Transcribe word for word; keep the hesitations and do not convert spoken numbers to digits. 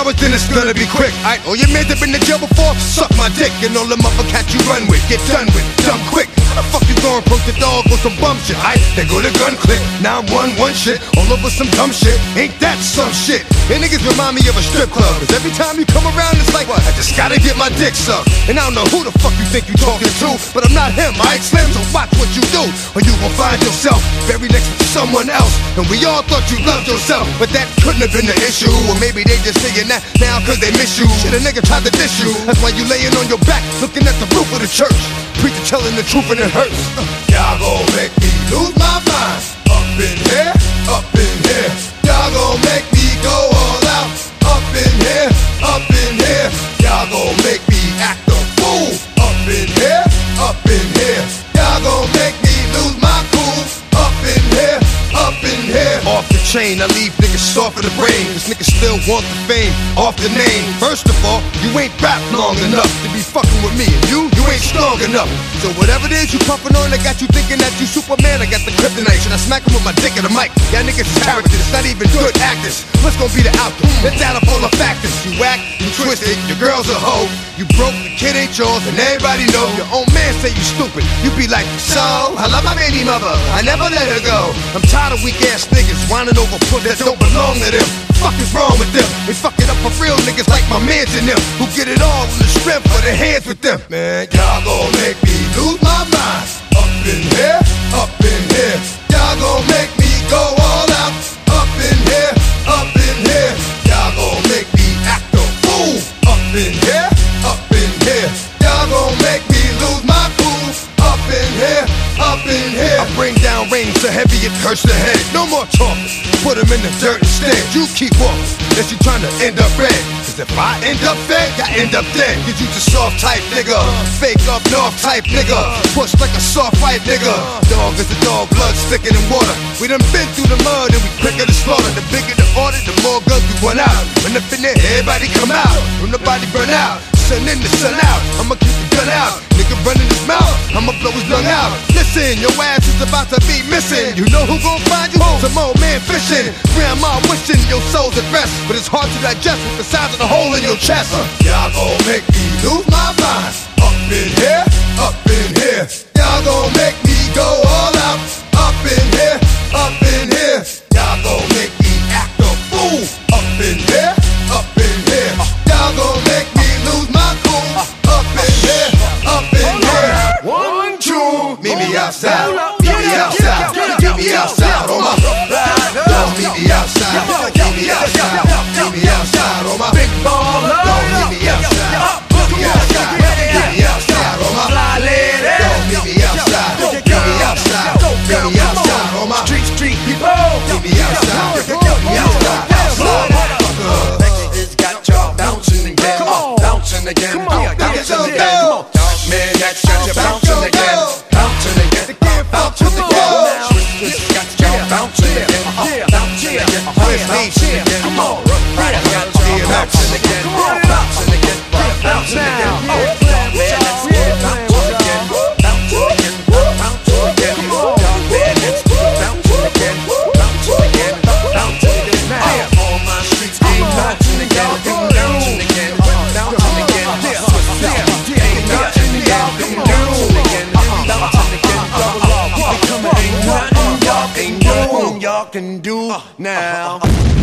hours, then it's gonna be quick. Alright, all your men have been to jail before, suck my dick. And all the motherfuckers you run with, get done with, dumb quick. How the fuck you gonna approach the dog with some bum shit? Alright, they go to gun click, now I'm one, one shit, all over some dumb shit. Ain't that some shit? And niggas remind me of a strip club, cause every time you come around it's like, what? I just gotta get my dick sucked. And I don't know who the fuck you think you talking to, but I'm not him, alright Slim, so watch what you do, or you gon' find yourself very next to someone else. And we all thought you loved yourself, but that couldn't have been the issue. Or maybe they just saying that now cause they miss you. Shit, a nigga tried to diss you, that's why you laying on your back, looking at the roof of the church. Preacher telling the truth and it hurts. uh, Y'all gon' make me lose my mind. Up in here, up in here. Y'all gon' make me go all out. Up in here, up in here. Y'all gon' make me act a fool. Up in here, up in here. Y'all gon' make me lose my cool. Up in here, up in here. Off the chain, I leave niggas soft in the brain. Cause niggas still want the fame, off the name. First of all, you ain't rap long enough to be fucking with me. And you, you ain't strong enough. So whatever it is you puffin' on, I got you thinking that you Superman. I got the kryptonite, should I smack him with my dick in the mic? Y'all niggas is characters, not even good actors. What's gonna be the outcome? Let's add up all the factors. You whack, you twisted, your girl's a hoe. You broke, the kid ain't yours, and everybody know. Your own man say you stupid. You be like, so, I love my baby mother, I never let her go. I'm tired of weak ass niggas whining over puss that don't belong to them. Fuck is wrong with them? They fuck it up for real niggas like my mans and them, who get it all in the strength of their hands with them. Man, y'all gon' make me lose my mind. Up in here, up in here. Y'all gon' make me go all out. Up in here, up in here. Y'all gon' make me act a fool. Up in here, up in here. Y'all gon' make me lose my cool. Up in here, up in here. I bring down rain so heavy it hurts the head. No more talking, put them in the dirt instead. You keep walking, unless you trying to end up red. Cause if I end up dead, I end up dead. Cause you just soft type nigga, fake up north type nigga, push like a soft white nigga. Dog is a dog, blood thicker than water. We done been through the mud and we quicker to slaughter. The bigger the order, the more guns we run out. When up in there, everybody come out. When the body burn out, sun in the sun out. I'ma keep the gun out, nigga running his mouth, I'ma blow his lung out. Listen, your ass is about to be missing. You know who gon' find you? Some old man fishing. Grandma wishing your soul's at rest, but it's hard to digest with the size of the hole in your chest. uh, Y'all gon' make me lose my mind. Up in here, up in here. Y'all gon' make me go all out. Up in here, up in here. Y'all gon' make me act a fool. Up in here, up in here. Y'all gon' make me lose my cool. Up in here, up in here. One, two, meet me outside. Meet me outside. Meet me outside on my. Don't meet me outside. Meet me outside. Meet me outside on my big baller. Don't meet me outside. Meet me outside. Meet me outside on my fly lady. Don't meet me outside. Meet me outside. Meet me outside on my street street people. Meet me outside. Meet me outside. It's got y'all bouncing again, bouncing again, bouncing again. Man, that's got you bouncing again, bouncing again, bouncing again. It's got y'all bouncing again, bouncing again, bouncing again. Come on, right? I got you bouncing again, bouncing again, bouncing again. Man, that's bouncing again, bouncing again, bouncing again. Man, that's bouncing again, bouncing again, bouncing again. Now all my streets ain't bouncing again, bouncing again, bouncing again. Ain't bouncing again, bouncing again, bouncing again. Ain't nothing y'all can do now.